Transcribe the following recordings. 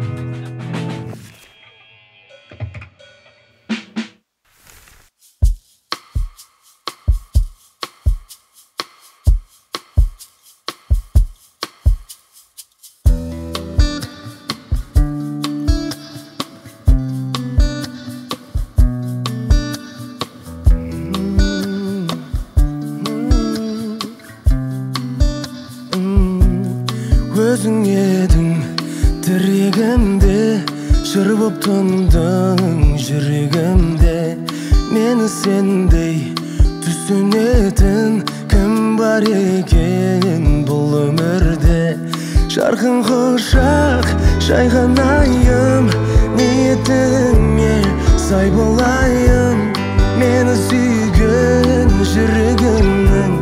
Өзің едің тірегімде, жыр боп тұндың жүрегімде. Мені сендей түсінетін кім бар екен бұл өмірде? Жарқын құшақ жайғанайын, ниетіңе сай болайын. Мені сүйген жүрегімнің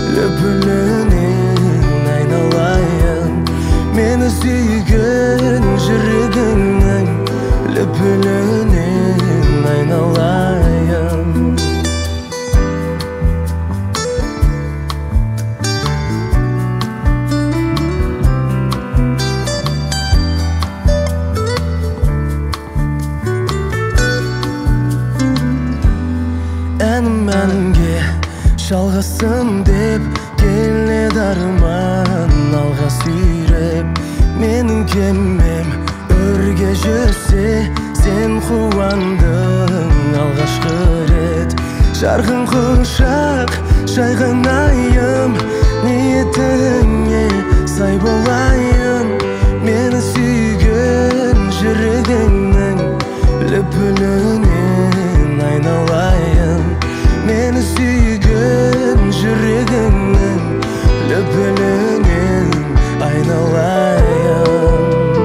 лүпілінен айналайын. Мені сүйген жүрегіңнің лүпілінен айналайын. Әнім әнге жалғасын деп келеді арман алға сүйреп. Менің кемем өрге жүрсе, сен қуандың алғашқы рет. Жарқын құшақ жайғанайын, ниетіңе сай болайын. Мені сүйген жүрегіңнің лүпілінен айналайын. Мені сүйген жүрегіңнің лүпілінен айналайын.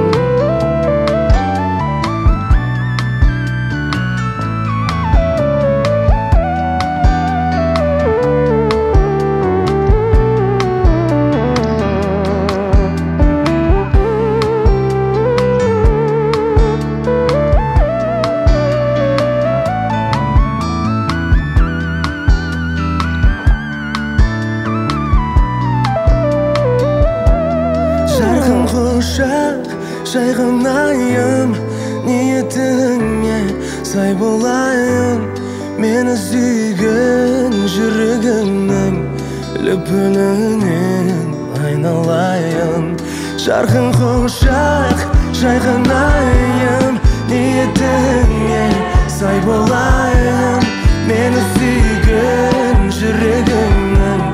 Құшақ жайғанайын, ниетіңе сай болайын. Мені сүйген жүрегіңнің лүпілінен айналайын. Жарқын құшақ жайғанайын, ниетіңе сай болайын. Мені сүйген жүрегіңнің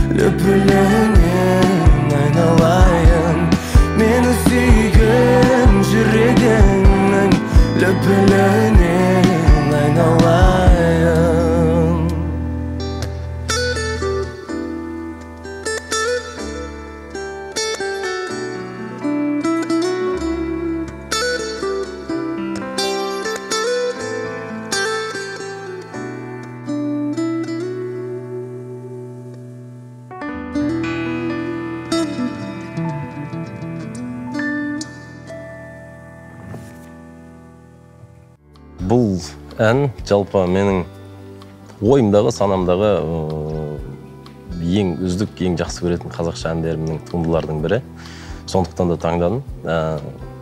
лүпілінен айналайын. Мені сүйген жүрегіңнің лүпілінен айналайын. Бұл ән жалпы менің ойымдағы, санамдағы ең үздік, ең жақсы көретін қазақша әндерімнің туындылардың бірі. Сондықтан да таңдадым.